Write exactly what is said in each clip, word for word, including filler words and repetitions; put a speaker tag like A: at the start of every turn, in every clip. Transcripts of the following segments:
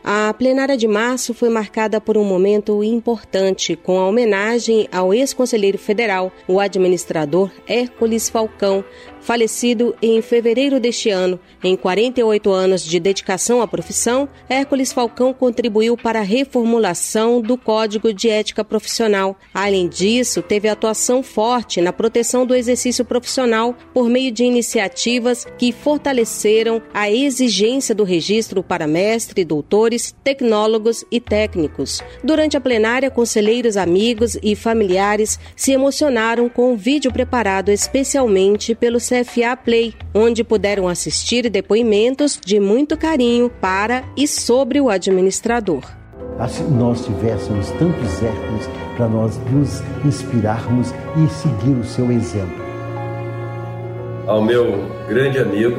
A: A plenária de março foi marcada por um momento importante, com a homenagem ao ex-conselheiro federal, o administrador Hércules Falcão, falecido em fevereiro deste ano. Em quarenta e oito anos de dedicação à profissão, Hércules Falcão contribuiu para a reformulação do Código de Ética Profissional. Além disso, teve atuação forte na proteção do exercício profissional por meio de iniciativas que fortaleceram a exigência do registro para mestre, doutores, tecnólogos e técnicos. Durante a plenária, conselheiros, amigos e familiares se emocionaram com um vídeo preparado especialmente pelo C F A Play, onde puderam assistir depoimentos de muito carinho para e sobre o administrador.
B: Se nós tivéssemos tantos Hércules para nós nos inspirarmos e seguir o seu exemplo.
C: Ao meu grande amigo,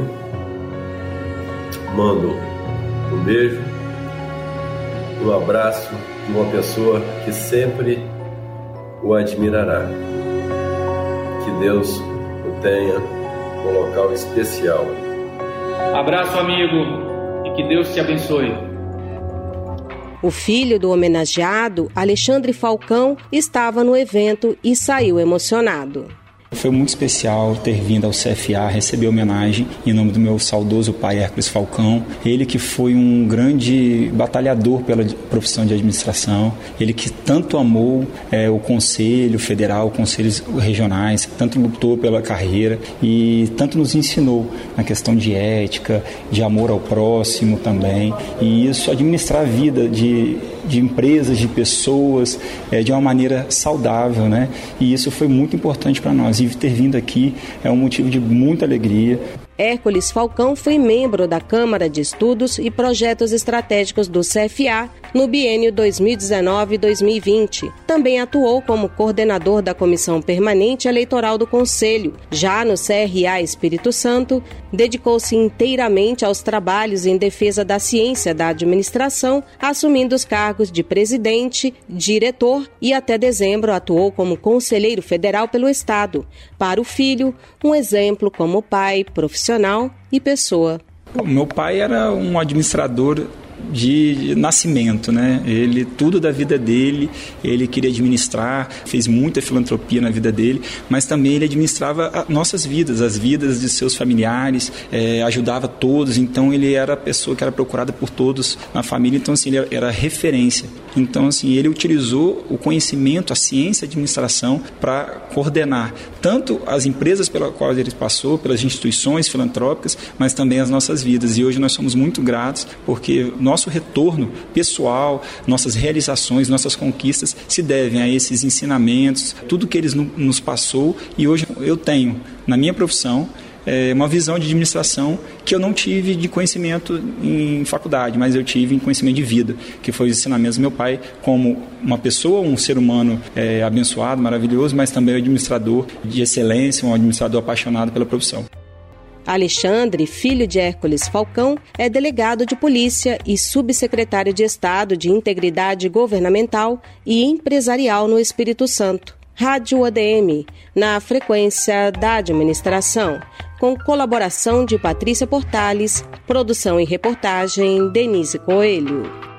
C: mando um beijo, um abraço de uma pessoa que sempre o admirará. Que Deus o tenha um local especial.
D: Abraço, amigo, e que Deus te abençoe.
A: O filho do homenageado, Alexandre Falcão, estava no evento e saiu emocionado.
E: Foi muito especial ter vindo ao C F A receber homenagem em nome do meu saudoso pai Hércules Falcão. Ele que foi um grande batalhador pela profissão de administração, ele que tanto amou é, o Conselho Federal, conselhos regionais, tanto lutou pela carreira e tanto nos ensinou na questão de ética, de amor ao próximo também. E isso, administrar a vida de, de empresas, de pessoas, é, de uma maneira saudável, né? E isso foi muito importante para nós. E ter vindo aqui é um motivo de muita alegria.
A: Hércules Falcão foi membro da Câmara de Estudos e Projetos Estratégicos do C F A no biênio dois mil e dezenove a dois mil e vinte. Também atuou como coordenador da Comissão Permanente Eleitoral do Conselho. Já no C R A Espírito Santo, dedicou-se inteiramente aos trabalhos em defesa da ciência da administração, assumindo os cargos de presidente, diretor e até dezembro atuou como conselheiro federal pelo Estado. Para o filho, um exemplo como pai, profissional e pessoa.
E: O meu pai era um administrador de nascimento, né? Ele, tudo da vida dele, ele queria administrar, fez muita filantropia na vida dele, mas também ele administrava nossas vidas, as vidas de seus familiares, é, ajudava todos, então ele era a pessoa que era procurada por todos na família, então assim, ele era referência. Então assim, ele utilizou o conhecimento, a ciência, a administração para coordenar tanto as empresas pelas quais ele passou, pelas instituições filantrópicas, mas também as nossas vidas. E hoje nós somos muito gratos porque nosso retorno pessoal, nossas realizações, nossas conquistas se devem a esses ensinamentos, tudo que eles nos passou. E hoje eu tenho, na minha profissão, é, uma visão de administração que eu não tive de conhecimento em faculdade, mas eu tive em conhecimento de vida, que foi os ensinamentos do meu pai como uma pessoa, um ser humano é, abençoado, maravilhoso, mas também um administrador de excelência, um administrador apaixonado pela profissão.
A: Alexandre, filho de Hércules Falcão, é delegado de polícia e subsecretário de Estado de Integridade Governamental e Empresarial no Espírito Santo. Rádio A D M, na frequência da administração, com colaboração de Patrícia Portales, produção e reportagem Denise Coelho.